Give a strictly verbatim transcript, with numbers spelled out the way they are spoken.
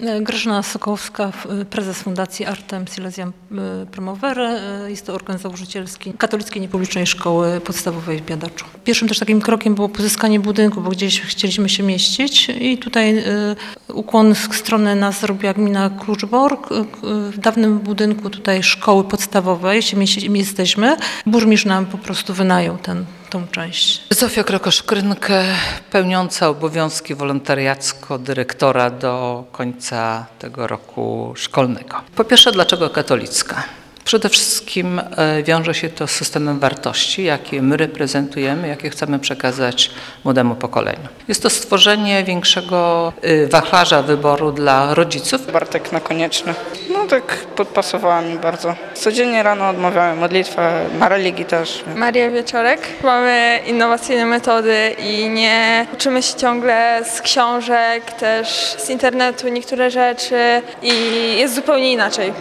Grażyna Sokołowska, prezes Fundacji Artem Silesiam Promovere. Jest to organ założycielski Katolickiej Niepublicznej Szkoły Podstawowej w Biadaczu. Pierwszym też takim krokiem było pozyskanie budynku, bo gdzieś chcieliśmy się mieścić i tutaj ukłon z strony nas zrobiła gmina Kluczbork. W dawnym budynku tutaj szkoły podstawowej się mieści, jesteśmy. Burmistrz nam po prostu wynajął ten tą część. Zofia Krokosz-Krynkę, pełniąca obowiązki wolontariacko dyrektora do końca tego roku szkolnego. Po pierwsze, dlaczego katolicka? Przede wszystkim wiąże się to z systemem wartości, jakie my reprezentujemy, jakie chcemy przekazać młodemu pokoleniu. Jest to stworzenie większego wachlarza wyboru dla rodziców. Bartek Nakonieczny. No tak podpasowała mi bardzo. Codziennie rano odmawiamy modlitwę, na religii też. Maria Wieczorek. Mamy innowacyjne metody i nie uczymy się ciągle z książek, też z internetu niektóre rzeczy i jest zupełnie inaczej.